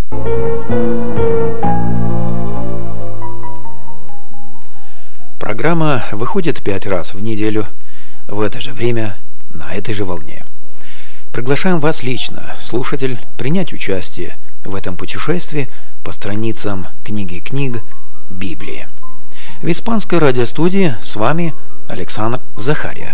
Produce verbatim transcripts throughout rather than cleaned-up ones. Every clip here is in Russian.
Программа выходит пять раз в неделю в это же время на этой же волне. Приглашаем вас лично, слушатель, принять участие в этом путешествии по страницам книги книг Библии. В испанской радиостудии с вами Александр Захария.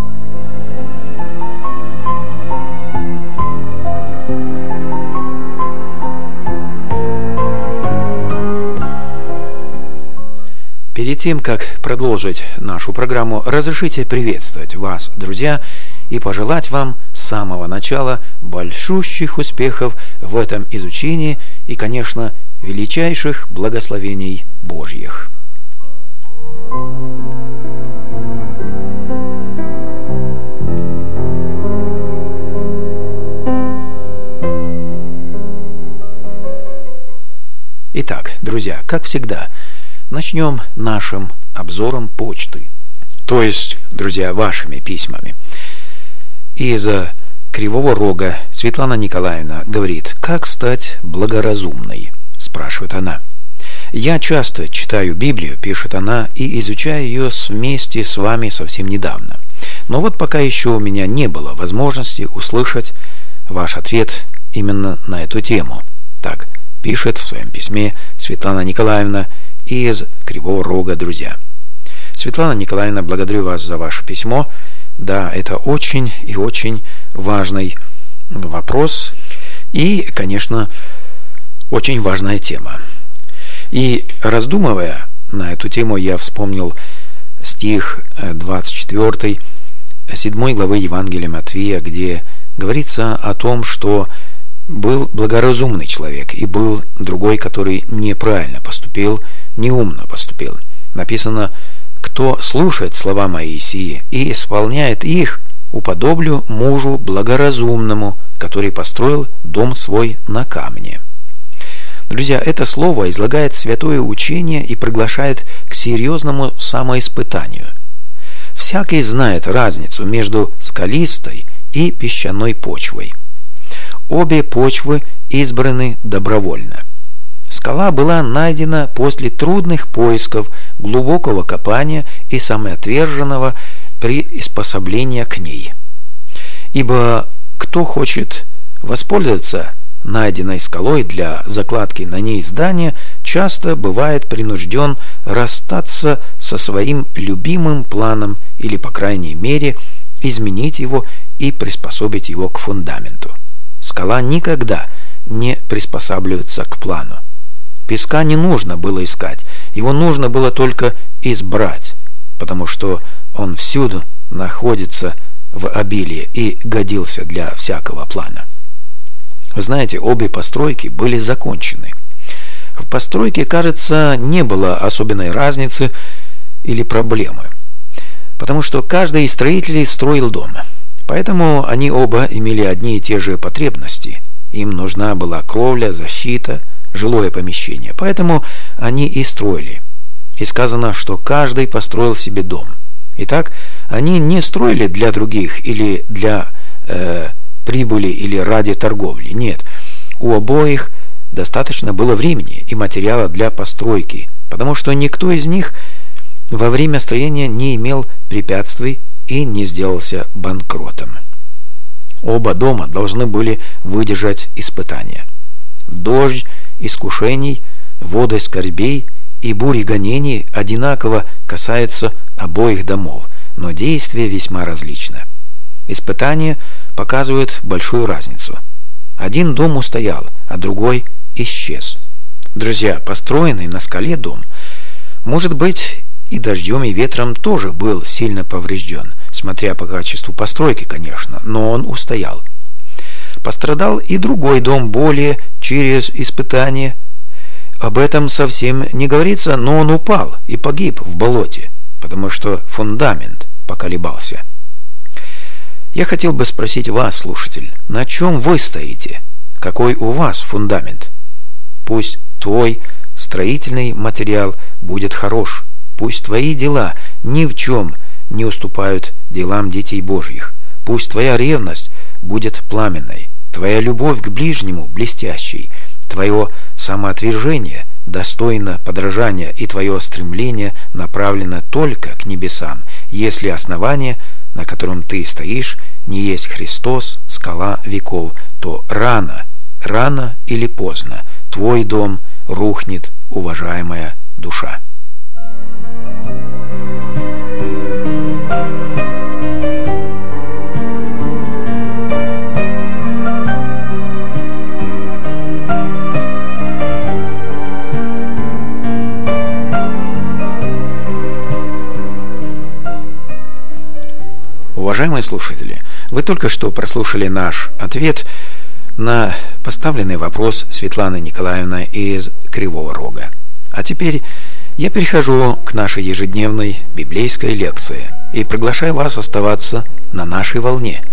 Перед тем, как продолжить нашу программу, разрешите приветствовать вас, друзья, и пожелать вам с самого начала большущих успехов в этом изучении и, конечно, величайших благословений Божьих. Итак, друзья, как всегда, начнем нашим обзором почты, то есть, друзья, вашими письмами. Из Кривого Рога Светлана Николаевна говорит: «Как стать благоразумной?» – спрашивает она. «Я часто читаю Библию, – пишет она, – и изучаю ее вместе с вами совсем недавно. Но вот пока еще у меня не было возможности услышать ваш ответ именно на эту тему». Так пишет в своем письме Светлана Николаевна из Кривого Рога, друзья. Светлана Николаевна, благодарю вас за ваше письмо. Да, это очень и очень важный вопрос и, конечно, очень важная тема. И раздумывая на эту тему, я вспомнил стих двадцать четыре седьмой главы Евангелия Матфея, где говорится о том, что был благоразумный человек и был другой, который неправильно поступил, неумно поступил. Написано: «Кто слушает слова Моисии и исполняет их, уподоблю мужу благоразумному, который построил дом свой на камне». Друзья, это слово излагает святое учение и приглашает к серьезному самоиспытанию. Всякий знает разницу между скалистой и песчаной почвой. Обе почвы избраны добровольно. Скала была найдена после трудных поисков, глубокого копания и самоотверженного приспособления к ней. Ибо кто хочет воспользоваться найденной скалой для закладки на ней здания, часто бывает принужден расстаться со своим любимым планом или, по крайней мере, изменить его и приспособить его к фундаменту. Скала никогда не приспосабливается к плану. Песка не нужно было искать, его нужно было только избрать, потому что он всюду находится в обилии и годился для всякого плана. Вы знаете, обе постройки были закончены. В постройке, кажется, не было особенной разницы или проблемы, потому что каждый из строителей строил дом. Поэтому они оба имели одни и те же потребности. Им нужна была кровля, защита, жилое помещение. Поэтому они и строили. И сказано, что каждый построил себе дом. Итак, они не строили для других или для э, прибыли или ради торговли. Нет, у обоих достаточно было времени и материала для постройки, потому что никто из них во время строения не имел препятствий и не сделался банкротом. Оба дома должны были выдержать испытания. Дождь искушений, воды скорбей и бури гонений одинаково касаются обоих домов, но действие весьма различно. Испытания показывают большую разницу. Один дом устоял, а другой исчез. Друзья, построенный на скале дом, может быть, и дождем, и ветром тоже был сильно поврежден, смотря по качеству постройки, конечно, но он устоял. Пострадал и другой дом более через испытание. Об этом совсем не говорится, но он упал и погиб в болоте, потому что фундамент поколебался. Я хотел бы спросить вас, слушатель, на чем вы стоите? Какой у вас фундамент? Пусть твой строительный материал будет хорош. Пусть твои дела ни в чем не уступают делам детей Божьих. Пусть твоя ревность будет пламенной, твоя любовь к ближнему блестящей, Твое самоотвержение достойно подражания, и твое стремление направлено только к небесам, если основание, на котором ты стоишь, не есть Христос, скала веков, то рано, рано или поздно твой дом рухнет, уважаемая душа. Уважаемые слушатели, вы только что прослушали наш ответ на поставленный вопрос Светланы Николаевны из Кривого Рога. А теперь я перехожу к нашей ежедневной библейской лекции и приглашаю вас оставаться на нашей волне.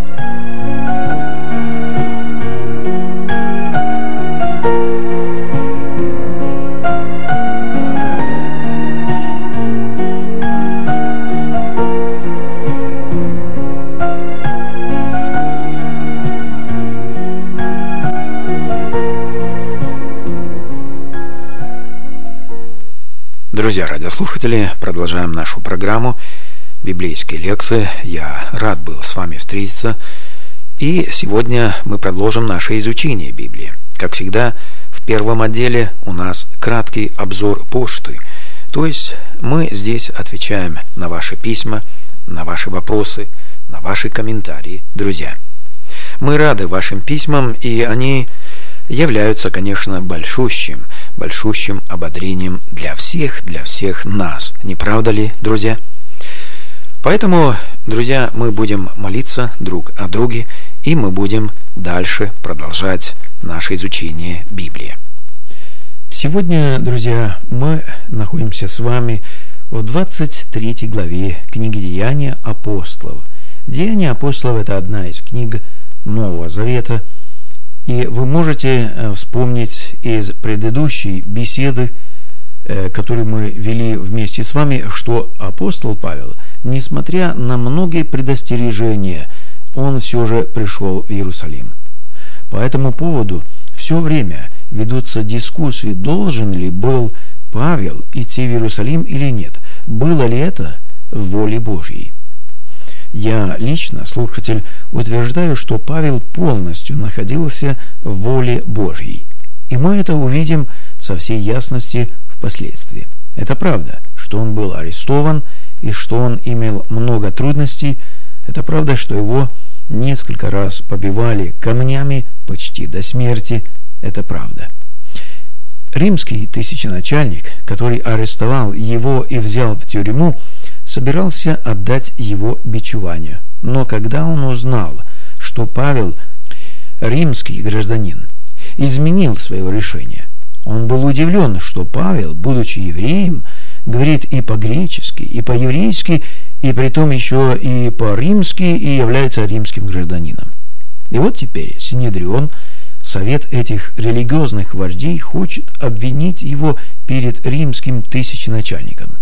Друзья радиослушатели, продолжаем нашу программу библейские лекции. Я рад был с вами встретиться. И сегодня мы продолжим наше изучение Библии. Как всегда, в первом отделе у нас краткий обзор почты. То есть мы здесь отвечаем на ваши письма, на ваши вопросы, на ваши комментарии. Друзья, мы рады вашим письмам, и они являются, конечно, большущим, большущим ободрением для всех, для всех нас. Не правда ли, друзья? Поэтому, друзья, мы будем молиться друг о друге, и мы будем дальше продолжать наше изучение Библии. Сегодня, друзья, мы находимся с вами в двадцать третьей главе книги «Деяния апостолов». «Деяния апостолов» – это одна из книг Нового Завета. И вы можете вспомнить из предыдущей беседы, которую мы вели вместе с вами, что апостол Павел, несмотря на многие предостережения, он все же пришел в Иерусалим. По этому поводу все время ведутся дискуссии, должен ли был Павел идти в Иерусалим или нет, было ли это в воле Божьей. Я лично, слушатель, утверждаю, что Павел полностью находился в воле Божьей. И мы это увидим со всей ясности впоследствии. Это правда, что он был арестован и что он имел много трудностей. Это правда, что его несколько раз побивали камнями почти до смерти. Это правда. Римский тысяченачальник, который арестовал его и взял в тюрьму, собирался отдать его бичеванию. Но когда он узнал, что Павел, римский гражданин, изменил свое решение, он был удивлен, что Павел, будучи евреем, говорит и по-гречески, и по-еврейски, и притом еще и по-римски, и является римским гражданином. И вот теперь Синедрион, совет этих религиозных вождей, хочет обвинить его перед римским тысяченачальником.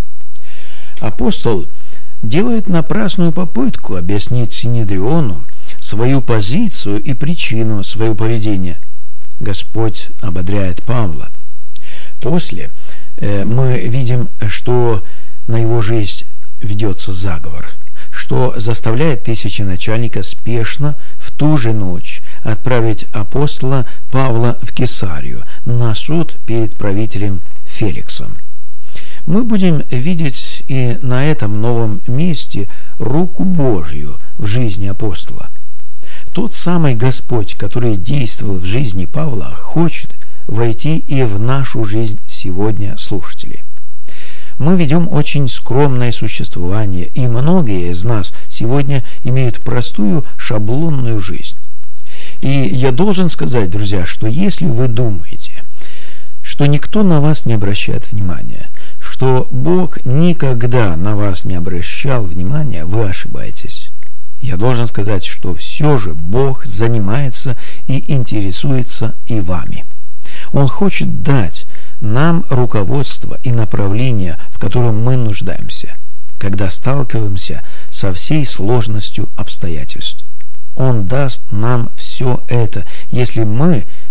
Апостол делает напрасную попытку объяснить Синедриону свою позицию и причину своего поведения. Господь ободряет Павла. После э, мы видим, что на его жизнь ведется заговор, что заставляет тысяченачальника спешно в ту же ночь отправить апостола Павла в Кесарию на суд перед правителем Феликсом. Мы будем видеть и на этом новом месте руку Божью в жизни апостола. Тот самый Господь, который действовал в жизни Павла, хочет войти и в нашу жизнь сегодня, слушатели. Мы ведем очень скромное существование, и многие из нас сегодня имеют простую шаблонную жизнь. И я должен сказать, друзья, что если вы думаете, что никто на вас не обращает внимания, что Бог никогда на вас не обращал внимания, вы ошибаетесь. Я должен сказать, что все же Бог занимается и интересуется и вами. Он хочет дать нам руководство и направление, в котором мы нуждаемся, когда сталкиваемся со всей сложностью обстоятельств. Он даст нам все это, если мы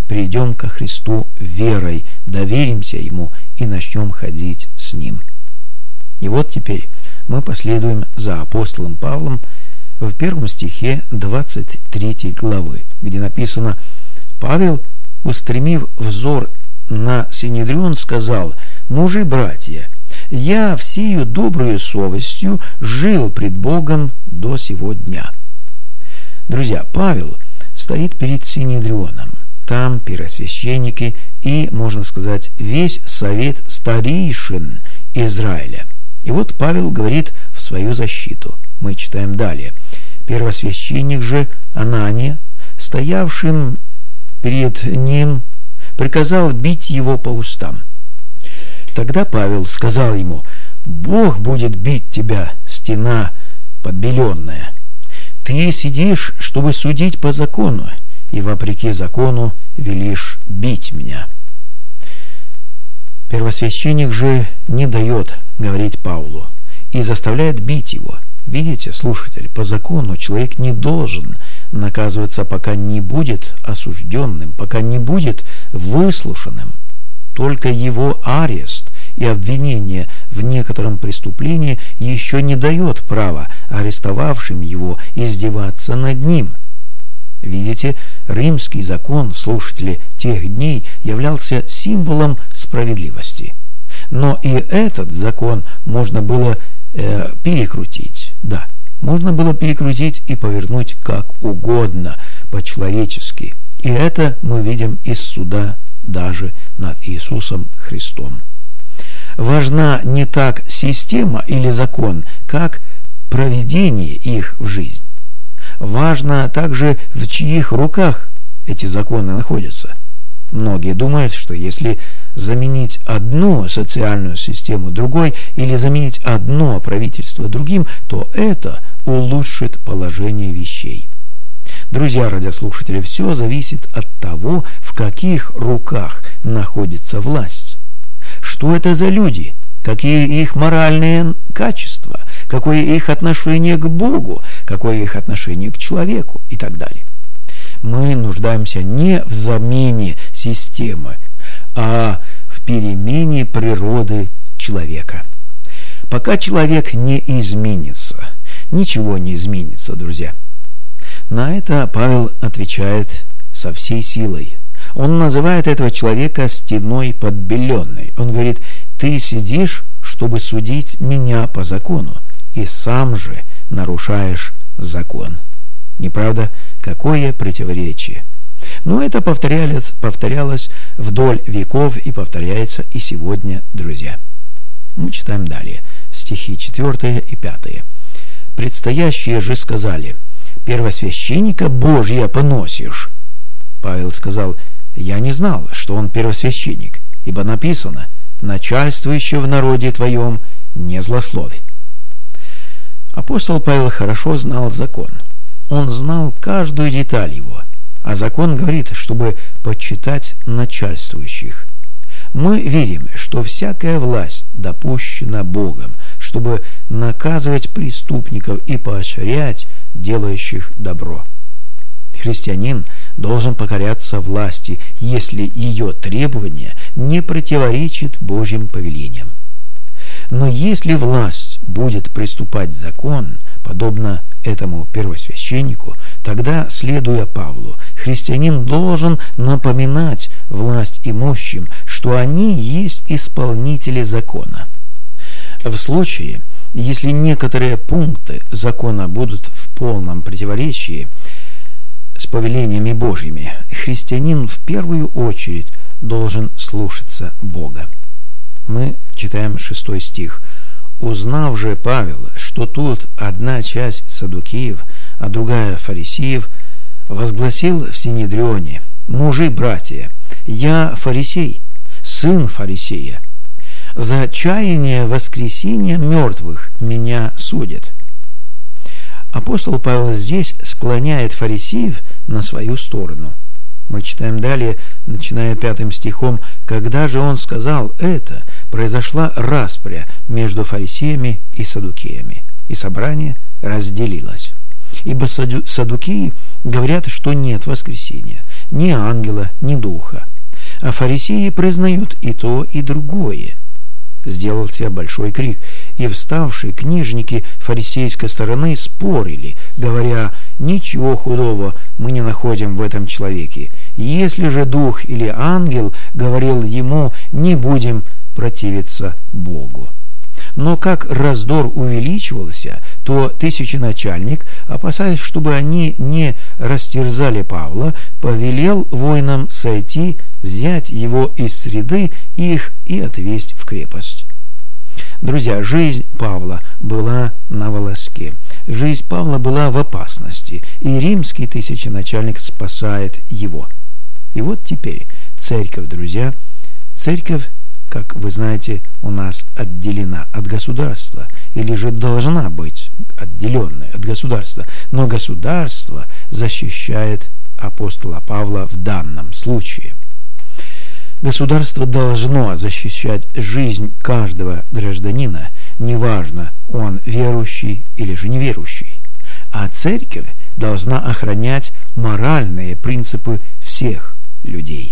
придем ко Христу верой, доверимся Ему и начнем ходить с Ним. И вот теперь мы последуем за апостолом Павлом в первом стихе двадцать третьей главы, где написано: «Павел, устремив взор на Синедрион, сказал: мужи, братья, я всею добрую совестью жил пред Богом до сего дня». Друзья, Павел стоит перед Синедрионом. Там первосвященники и, можно сказать, весь совет старейшин Израиля. И вот Павел говорит в свою защиту. Мы читаем далее. Первосвященник же Анания, стоявшим перед ним, приказал бить его по устам. Тогда Павел сказал ему: «Бог будет бить тебя, стена подбеленная. Ты сидишь, чтобы судить по закону, и вопреки закону велишь бить меня». Первосвященник же не дает говорить Павлу и заставляет бить его. Видите, слушатель, по закону человек не должен наказываться, пока не будет осужденным, пока не будет выслушанным. Только его арест и обвинение в некотором преступлении еще не дает права арестовавшим его издеваться над ним. Видите, римский закон, слушатели, тех дней являлся символом справедливости. Но и этот закон можно было э, перекрутить. Да, можно было перекрутить и повернуть как угодно, по-человечески. И это мы видим из суда даже над Иисусом Христом. Важна не так система или закон, как проведение их в жизнь. Важно также, в чьих руках эти законы находятся. Многие думают, что если заменить одну социальную систему другой или заменить одно правительство другим, то это улучшит положение вещей. Друзья радиослушатели, все зависит от того, в каких руках находится власть. Что это за люди? Какие их моральные качества? Какое их отношение к Богу? Какое их отношение к человеку? И так далее. Мы нуждаемся не в замене системы, а в перемене природы человека. Пока человек не изменится, ничего не изменится, друзья. На это Павел отвечает со всей силой. Он называет этого человека стеной подбеленной. Он говорит: «Ты сидишь, чтобы судить меня по закону, и сам же нарушаешь закон». Не правда? Какое противоречие! Но это повторялось, повторялось вдоль веков и повторяется и сегодня, друзья. Мы читаем далее, стихи четвёртые и пятые. «Предстоящие же сказали: первосвященника Божия поносишь». Павел сказал: «Я не знал, что он первосвященник, ибо написано: начальствующий в народе твоем не злословь». Апостол Павел хорошо знал закон. Он знал каждую деталь его, а закон говорит, чтобы почитать начальствующих. Мы верим, что всякая власть допущена Богом, чтобы наказывать преступников и поощрять делающих добро. Христианин должен покоряться власти, если ее требования не противоречат Божьим повелениям. Но если власть будет приступать закон, подобно этому первосвященнику, тогда, следуя Павлу, христианин должен напоминать власть имущим, что они есть исполнители закона. В случае, если некоторые пункты закона будут в полном противоречии с повелениями Божьими, христианин в первую очередь должен слушаться Бога. Мы читаем шестой стих. «Узнав же Павел, что тут одна часть саддукеев, а другая фарисеев, возгласил в Синедрионе: мужи, братья, я фарисей, сын фарисея. За чаяние воскресения мертвых меня судят». Апостол Павел здесь склоняет фарисеев на свою сторону. Мы читаем далее, начиная пятым стихом: «Когда же он сказал это, произошла распря между фарисеями и саддукеями, и собрание разделилось. Ибо саддукеи говорят, что нет воскресения, ни ангела, ни духа. А фарисеи признают и то, и другое. Сделался большой крик, и вставшие книжники фарисейской стороны спорили, говоря: «Ничего худого мы не находим в этом человеке. Если же дух или ангел говорил ему, не будем противиться Богу». Но как раздор увеличивался, то тысяченачальник, опасаясь, чтобы они не растерзали Павла, повелел воинам сойти, взять его из среды их и отвезть в крепость. Друзья, жизнь Павла была на волоске. Жизнь Павла была в опасности, и римский тысяченачальник спасает его. И вот теперь церковь, друзья, церковь, как вы знаете, у нас отделена от государства, или же должна быть отделенной от государства, но государство защищает апостола Павла в данном случае. Государство должно защищать жизнь каждого гражданина, неважно, он верующий или же неверующий, а церковь должна охранять моральные принципы всех людей.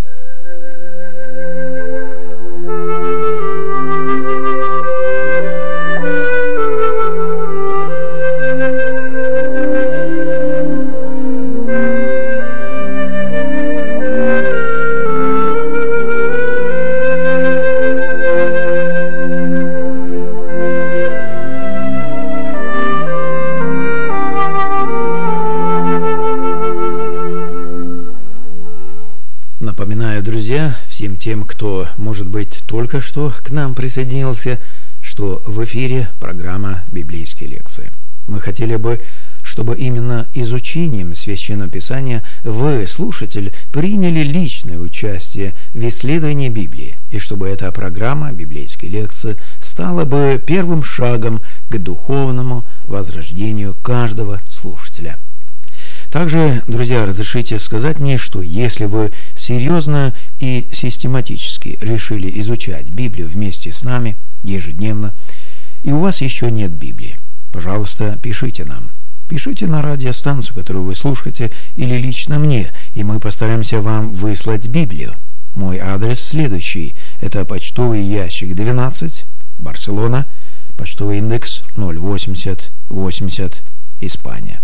Напоминаю, друзья, всем тем, кто, может быть, только что к нам присоединился, что в эфире программа «Библейские лекции». Мы хотели бы, чтобы именно изучением Священного Писания вы, слушатель, приняли личное участие в исследовании Библии, и чтобы эта программа «Библейские лекции» стала бы первым шагом к духовному возрождению каждого слушателя. Также, друзья, разрешите сказать мне, что если вы серьезно и систематически решили изучать Библию вместе с нами ежедневно, и у вас еще нет Библии, пожалуйста, пишите нам. Пишите на радиостанцию, которую вы слушаете, или лично мне, и мы постараемся вам выслать Библию. Мой адрес следующий. Это почтовый ящик двенадцать, Барселона, почтовый индекс ноль восемьдесят восемьдесят, Испания.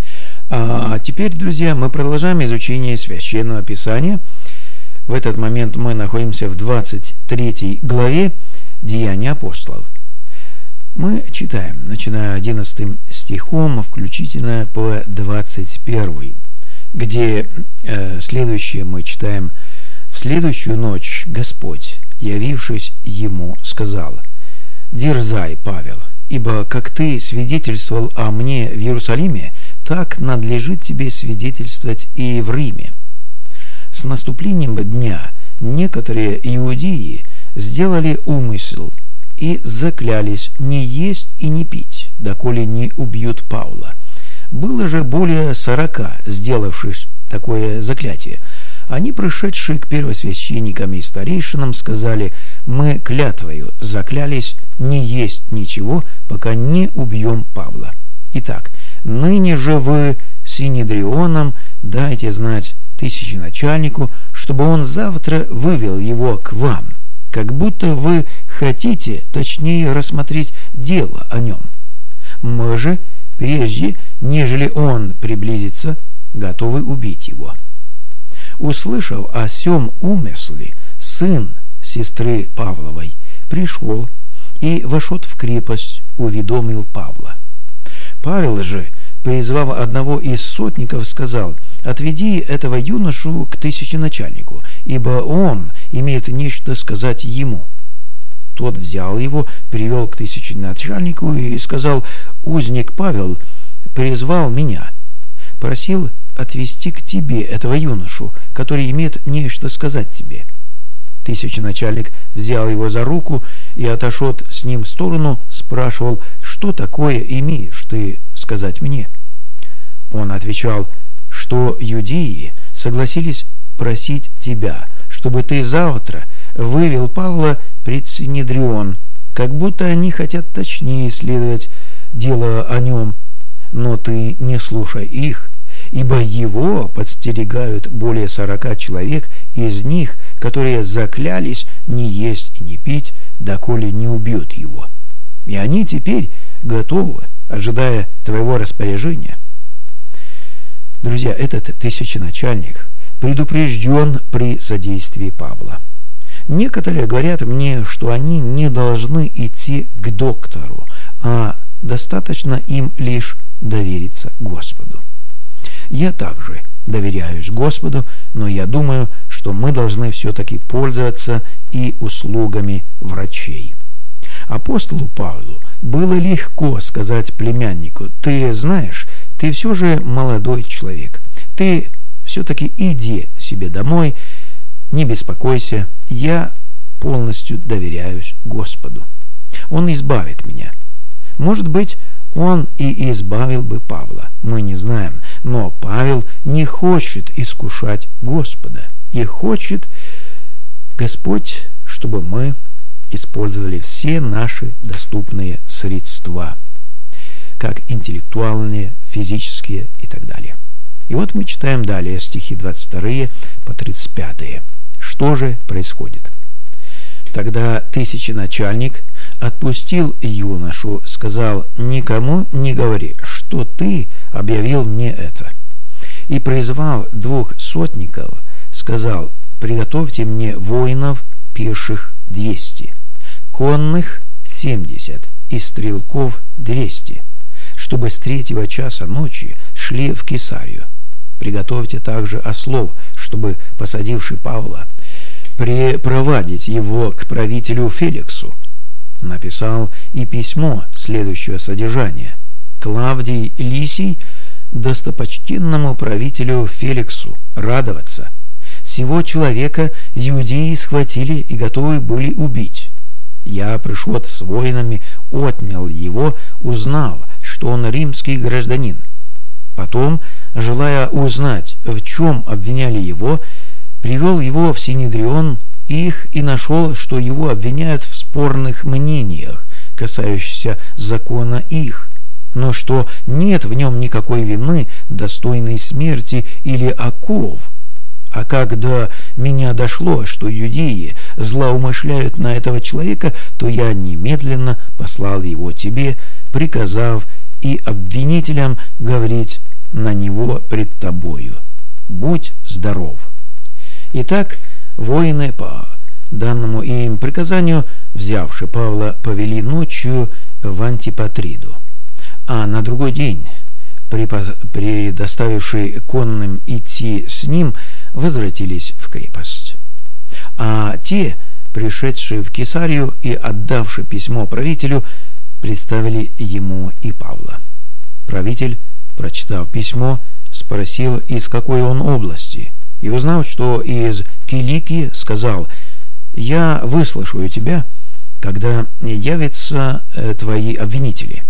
А теперь, друзья, мы продолжаем изучение Священного Писания. В этот момент мы находимся в двадцать третьей главе Деяний апостолов. Мы читаем, начиная одиннадцатым стихом, включительно по двадцать первый, где э, следующее мы читаем: «В следующую ночь Господь, явившись ему, сказал: дерзай, Павел, ибо как ты свидетельствовал о мне в Иерусалиме, так надлежит тебе свидетельствовать и в Риме». С наступлением дня некоторые иудеи сделали умысел и заклялись не есть и не пить, доколе не убьют Павла. Было же более сорока, сделавших такое заклятие. Они, пришедшие к первосвященникам и старейшинам, сказали: мы клятвою заклялись не есть ничего, пока не убьем Павла. Итак, ныне же вы синедрионом дайте знать тысяченачальнику, чтобы он завтра вывел его к вам, как будто вы хотите точнее рассмотреть дело о нем. Мы же, прежде нежели он приблизится, готовы убить его». Услышав о сем умысле, сын сестры Павловой пришел и, вошед в крепость, уведомил Павла. Павел же, призвав одного из сотников, сказал: «Отведи этого юношу к тысяченачальнику, ибо он имеет нечто сказать ему». Тот взял его, привел к тысяченачальнику и сказал: «Узник Павел призвал меня, просил отвести к тебе этого юношу, который имеет нечто сказать тебе». Тысяченачальник взял его за руку и, отошед с ним в сторону, спрашивал: «Что такое имеешь ты сказать мне?» Он отвечал, что юдеи согласились просить тебя, чтобы ты завтра вывел Павла пред Синедрион, как будто они хотят точнее исследовать дело о нем. Но ты не слушай их, ибо его подстерегают более сорока человек, из них, которые заклялись не есть и не пить, доколе не убьют его. И они теперь готовы, ожидая твоего распоряжения. Друзья, этот тысяченачальник предупрежден при содействии Павла. Некоторые говорят мне, что они не должны идти к доктору, а достаточно им лишь довериться Господу. Я также доверяюсь Господу, но я думаю, что мы должны все-таки пользоваться и услугами врачей. Апостолу Павлу было легко сказать племяннику: «Ты знаешь, ты все же молодой человек, ты все-таки иди себе домой, не беспокойся, я полностью доверяюсь Господу. Он избавит меня». Может быть, он и избавил бы Павла, мы не знаем, но Павел не хочет искушать Господа, и хочет Господь, чтобы мы использовали все наши доступные средства, как интеллектуальные, физические и так далее. И вот мы читаем далее стихи двадцать два по тридцать пять. Что же происходит? Тогда тысяченачальник отпустил юношу, сказал: «Никому не говори, что ты объявил мне это». И, призвав двух сотников, сказал: «Приготовьте мне воинов пеших двести, конных семьдесят и стрелков двести, чтобы с третьего часа ночи шли в Кесарию. Приготовьте также ослов, чтобы, посадивший Павла, припроводить его к правителю Феликсу». Написал и письмо следующего содержания: «Клавдий Лисий, достопочтенному правителю Феликсу, радоваться. Сего человека иудеи схватили и готовы были убить. Я пришел с воинами, отнял его, узнав, что он римский гражданин. Потом, желая узнать, в чем обвиняли его, привел его в Синедрион их и нашел, что его обвиняют в спорных мнениях, касающихся закона их, но что нет в нем никакой вины, достойной смерти или оков. А когда меня дошло, что иудеи злоумышляют на этого человека, то я немедленно послал его тебе, приказав и обвинителям говорить на него пред тобою: будь здоров». Итак, воины по данному им приказанию, взявши Павла, повели ночью в Антипатриду, а на другой день, предоставивший конным идти с ним, возвратились в крепость. А те, пришедшие в Кесарию и отдавши письмо правителю, представили ему и Павла. Правитель, прочитав письмо, спросил, из какой он области, и, узнав, что из Киликии, сказал: «Я выслушаю тебя, когда явятся твои обвинители»,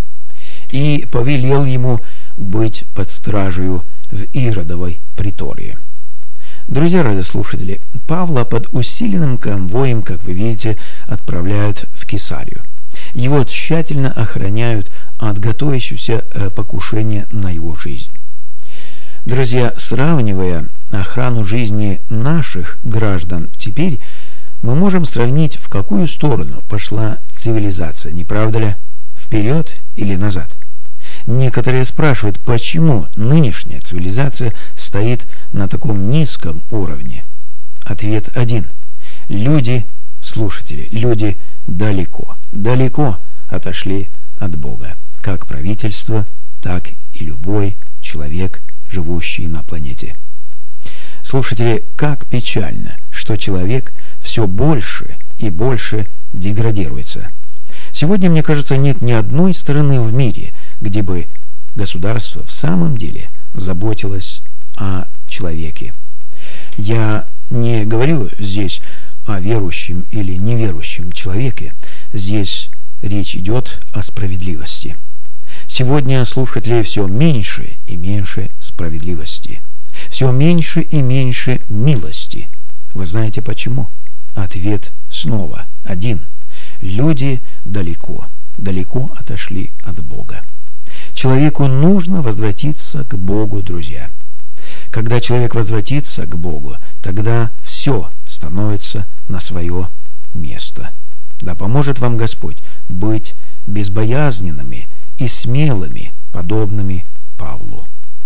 и повелел ему быть под стражею в Иродовой притории. Друзья радиослушатели, Павла под усиленным конвоем, как вы видите, отправляют в Кесарию. Его тщательно охраняют от готовящегося покушения на его жизнь. Друзья, сравнивая охрану жизни наших граждан теперь, мы можем сравнить, в какую сторону пошла цивилизация, не правда ли? Вперед или назад? Некоторые спрашивают, почему нынешняя цивилизация стоит на таком низком уровне. Ответ один. Люди, слушатели, люди далеко, далеко отошли от Бога. Как правительство, так и любой человек, живущий на планете. Слушатели, как печально, что человек все больше и больше деградируется. Сегодня, мне кажется, нет ни одной страны в мире, где бы государство в самом деле заботилось о человеке. Я не говорю здесь о верующем или неверующем человеке. Здесь речь идет о справедливости. Сегодня, слушатели, все меньше и меньше справедливости. Все меньше и меньше милости. Вы знаете почему? Ответ снова один. Люди далеко, далеко отошли от Бога. Человеку нужно возвратиться к Богу, друзья. Когда человек возвратится к Богу, тогда все становится на свое место. Да поможет вам Господь быть безбоязненными и смелыми, подобными Павлу.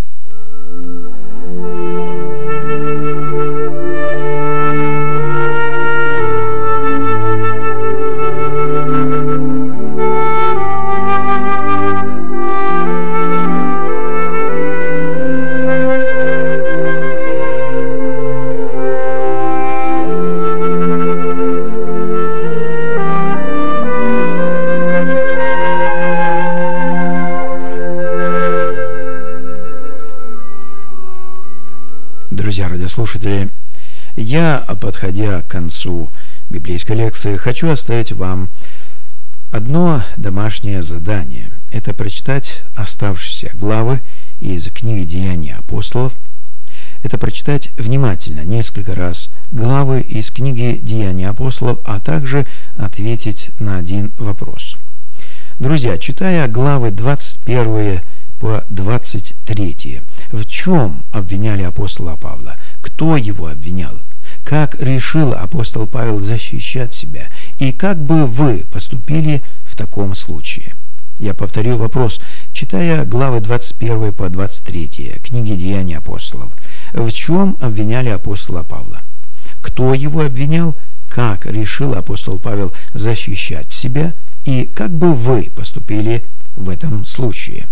Друзья радиослушатели, я, подходя к концу библейской лекции, хочу оставить вам одно домашнее задание. Это прочитать оставшиеся главы из книги «Деяния апостолов». Это прочитать внимательно несколько раз главы из книги «Деяния апостолов», а также ответить на один вопрос. Друзья, читая главы двадцать первые по двадцать третье, в чем обвиняли апостола Павла? Кто его обвинял? Как решил апостол Павел защищать себя? И как бы вы поступили в таком случае? Я повторю вопрос, читая главы двадцать первые по двадцать третье книги «Деяния апостолов». В чем обвиняли апостола Павла? Кто его обвинял? Как решил апостол Павел защищать себя? И как бы вы поступили в этом случае?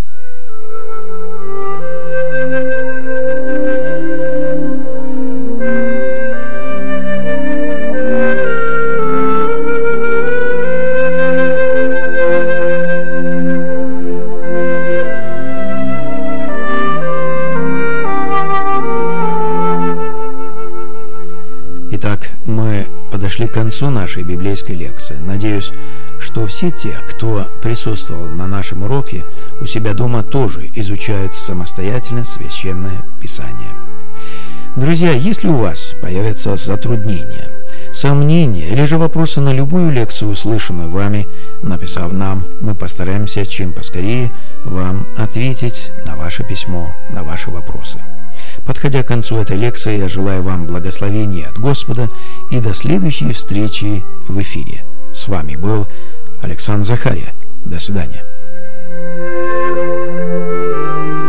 Итак, мы подошли к концу нашей библейской лекции. Надеюсь, что все те, кто присутствовал на нашем уроке, у себя дома тоже изучают самостоятельно Священное Писание. Друзья, если у вас появятся затруднения, сомнения или же вопросы на любую лекцию, услышанную вами, написав нам, мы постараемся чем поскорее вам ответить на ваше письмо, на ваши вопросы. Подходя к концу этой лекции, я желаю вам благословения от Господа и до следующей встречи в эфире. С вами был Александр Захария. До свидания.